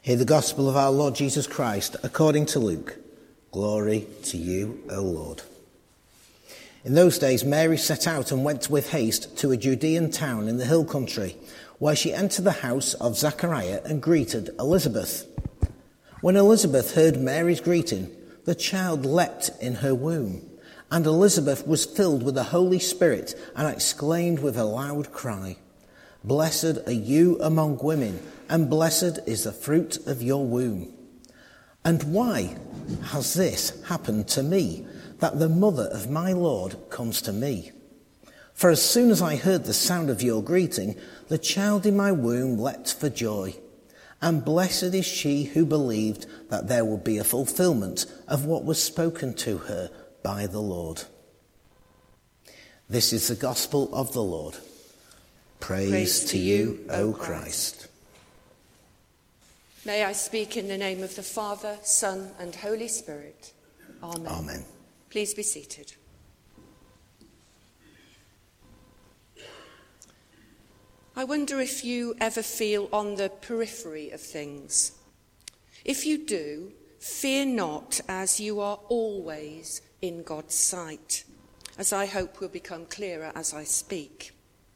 Hear the gospel of our Lord Jesus Christ according to Luke. Glory to you, O Lord. In those days, Mary set out and went with haste to a Judean town in the hill country, where she entered the house of Zachariah and greeted Elizabeth. When Elizabeth heard Mary's greeting, the child leapt in her womb, and Elizabeth was filled with the Holy Spirit and exclaimed with a loud cry, "Blessed are you among women, and blessed is the fruit of your womb. And why has this happened to me, that the mother of my Lord comes to me? For as soon as I heard the sound of your greeting, the child in my womb leapt for joy. And blessed is she who believed that there would be a fulfillment of what was spoken to her by the Lord." This is the gospel of the Lord. Praise to you, O Christ. May I speak in the name of the Father, Son, and Holy Spirit. Amen. Amen. Please be seated. I wonder if you ever feel on the periphery of things. If you do, fear not, as you are always in God's sight, as I hope will become clearer as I speak.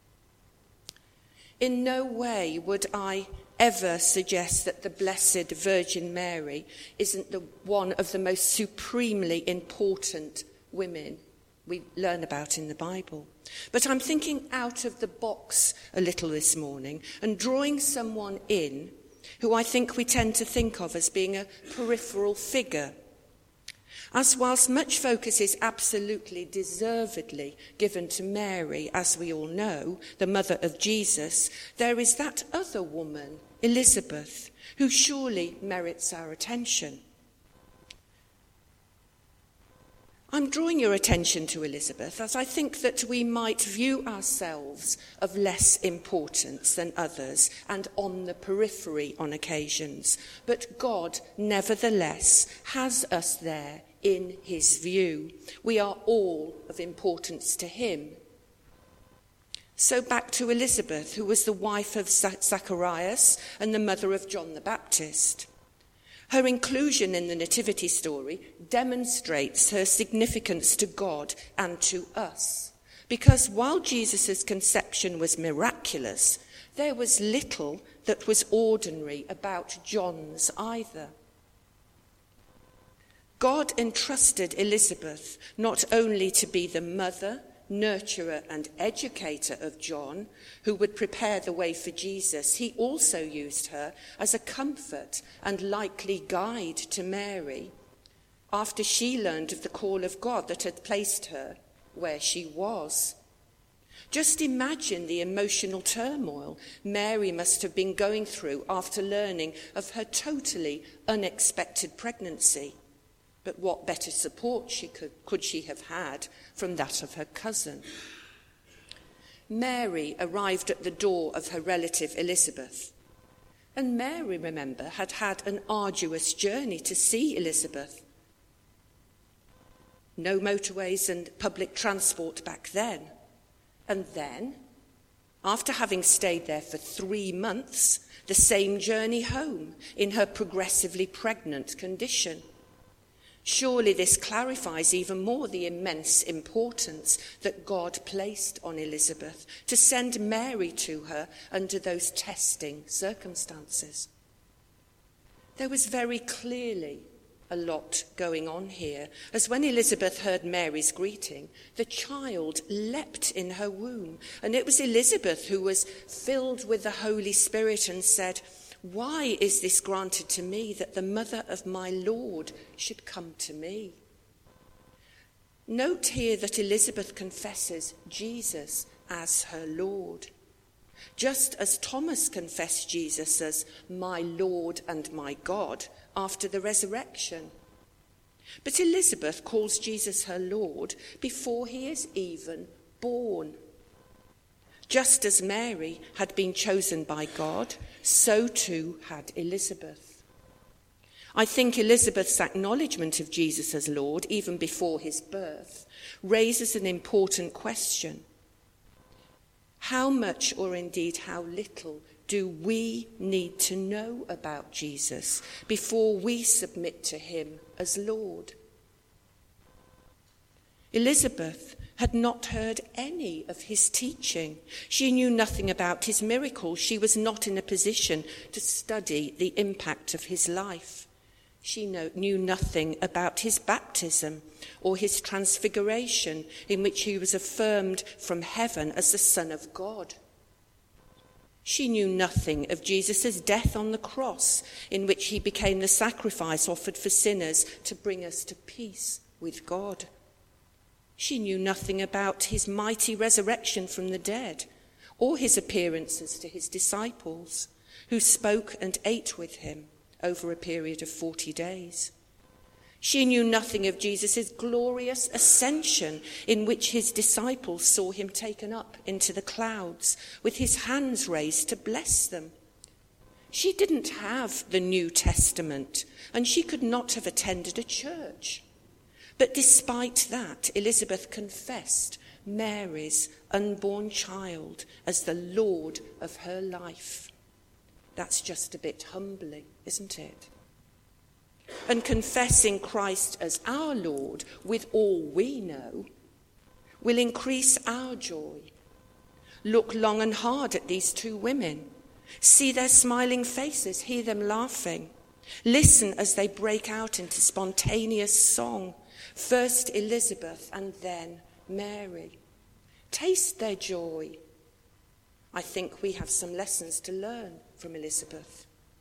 In no way would I ever suggest that the Blessed Virgin Mary isn't one of the most supremely important women we learn about in the Bible. But I'm thinking out of the box a little this morning and drawing someone in who I think we tend to think of as being a peripheral figure. As whilst much focus is absolutely deservedly given to Mary, as we all know, the mother of Jesus, there is that other woman, Elizabeth, who surely merits our attention. I'm drawing your attention to Elizabeth as I think that we might view ourselves of less importance than others and on the periphery on occasions. But God, nevertheless, has us there in his view. We are all of importance to him. So back to Elizabeth, who was the wife of Zacharias and the mother of John the Baptist. Her inclusion in the nativity story demonstrates her significance to God and to us. Because while Jesus' conception was miraculous, there was little that was ordinary about John's either. God entrusted Elizabeth not only to be the mother, nurturer and educator of John, who would prepare the way for Jesus, he also used her as a comfort and likely guide to Mary after she learned of the call of God that had placed her where she was. Just imagine the emotional turmoil Mary must have been going through after learning of her totally unexpected pregnancy. But what better support could she have had from that of her cousin? Mary arrived at the door of her relative Elizabeth. And Mary, remember, had had an arduous journey to see Elizabeth. No motorways and public transport back then. And then, after having stayed there for 3 months, the same journey home in her progressively pregnant condition. Surely this clarifies even more the immense importance that God placed on Elizabeth to send Mary to her under those testing circumstances. There was very clearly a lot going on here, as when Elizabeth heard Mary's greeting, the child leapt in her womb, and it was Elizabeth who was filled with the Holy Spirit and said, "Why is this granted to me, that the mother of my Lord should come to me?" Note here that Elizabeth confesses Jesus as her Lord, just as Thomas confessed Jesus as my Lord and my God after the resurrection. But Elizabeth calls Jesus her Lord before he is even born. Just as Mary had been chosen by God, so too had Elizabeth. I think Elizabeth's acknowledgement of Jesus as Lord, even before his birth, raises an important question. How much, or indeed how little, do we need to know about Jesus before we submit to him as Lord? Elizabeth had not heard any of his teaching. She knew nothing about his miracles. She was not in a position to study the impact of his life. She knew nothing about his baptism or his transfiguration, in which he was affirmed from heaven as the Son of God. She knew nothing of Jesus' death on the cross, in which he became the sacrifice offered for sinners to bring us to peace with God. She knew nothing about his mighty resurrection from the dead, or his appearances to his disciples, who spoke and ate with him over a period of 40 days. She knew nothing of Jesus' glorious ascension, in which his disciples saw him taken up into the clouds with his hands raised to bless them. She didn't have the New Testament, and she could not have attended a church. But despite that, Elizabeth confessed Mary's unborn child as the Lord of her life. That's just a bit humbling, isn't it? And confessing Christ as our Lord with all we know will increase our joy. Look long and hard at these two women. See their smiling faces, hear them laughing. Listen as they break out into spontaneous song. First Elizabeth and then Mary. Taste their joy. I think we have some lessons to learn from Elizabeth.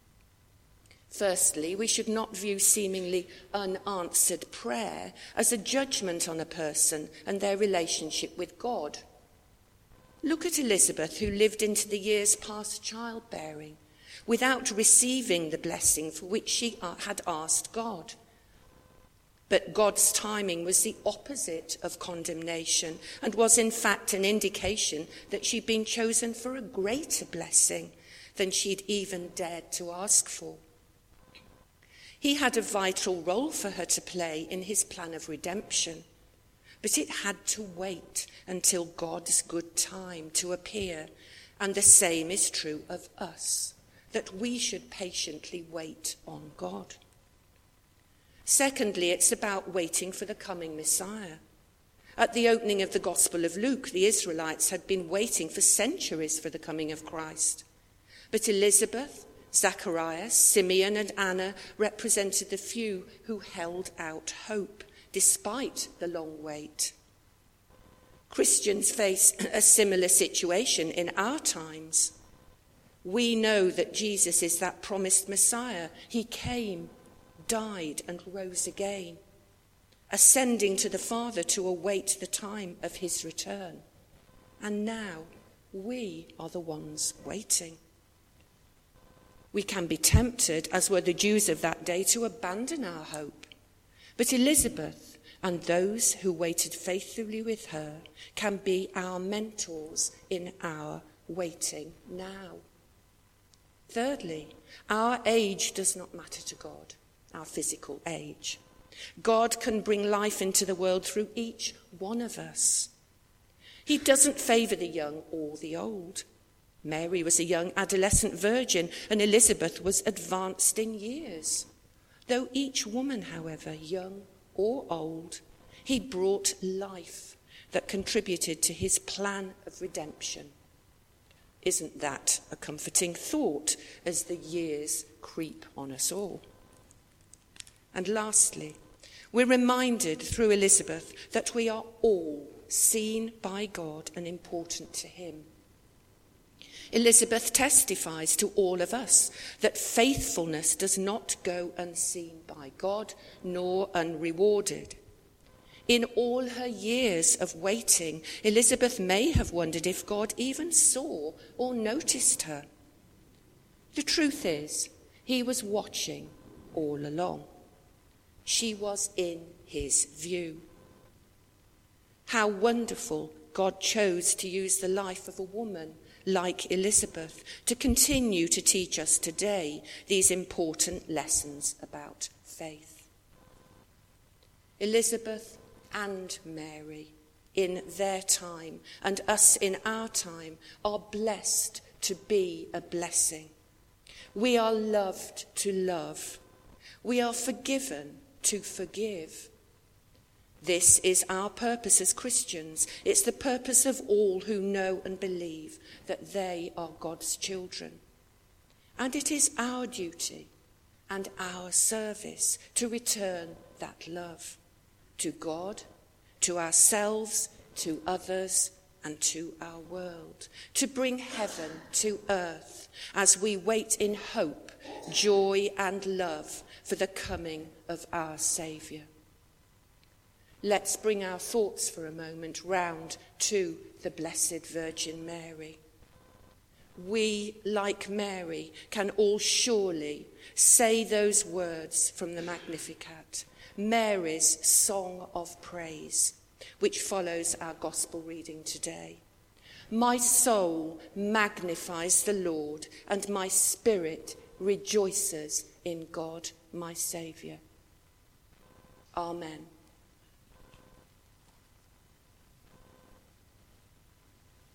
Firstly, we should not view seemingly unanswered prayer as a judgment on a person and their relationship with God. Look at Elizabeth, who lived into the years past childbearing without receiving the blessing for which she had asked God. But God's timing was the opposite of condemnation and was in fact an indication that she'd been chosen for a greater blessing than she'd even dared to ask for. He had a vital role for her to play in his plan of redemption, but it had to wait until God's good time to appear, and the same is true of us, that we should patiently wait on God. Secondly, it's about waiting for the coming Messiah. At the opening of the Gospel of Luke, the Israelites had been waiting for centuries for the coming of Christ. But Elizabeth, Zacharias, Simeon and Anna represented the few who held out hope despite the long wait. Christians face a similar situation in our times. We know that Jesus is that promised Messiah. He came, died and rose again, ascending to the Father to await the time of his return. And now we are the ones waiting. We can be tempted, as were the Jews of that day, to abandon our hope. But Elizabeth and those who waited faithfully with her can be our mentors in our waiting now. Thirdly, our age does not matter to God, our physical age. God can bring life into the world through each one of us. He doesn't favour the young or the old. Mary was a young adolescent virgin, and Elizabeth was advanced in years. Though each woman, however, young or old, he brought life that contributed to his plan of redemption. Isn't that a comforting thought as the years creep on us all? And lastly, we're reminded through Elizabeth that we are all seen by God and important to him. Elizabeth testifies to all of us that faithfulness does not go unseen by God nor unrewarded. In all her years of waiting, Elizabeth may have wondered if God even saw or noticed her. The truth is, he was watching all along. She was in his view. How wonderful God chose to use the life of a woman like Elizabeth to continue to teach us today these important lessons about faith. Elizabeth and Mary in their time and us in our time are blessed to be a blessing. We are loved to love. We are forgiven to forgive. This is our purpose as Christians. It's the purpose of all who know and believe that they are God's children. And it is our duty and our service to return that love to God, to ourselves, to others, and to our world, to bring heaven to earth as we wait in hope, joy, and love for the coming of our Saviour. Let's bring our thoughts for a moment round to the Blessed Virgin Mary. We, like Mary, can all surely say those words from the Magnificat, Mary's song of praise, which follows our gospel reading today. My soul magnifies the Lord, and my spirit rejoices in God, my Saviour. Amen.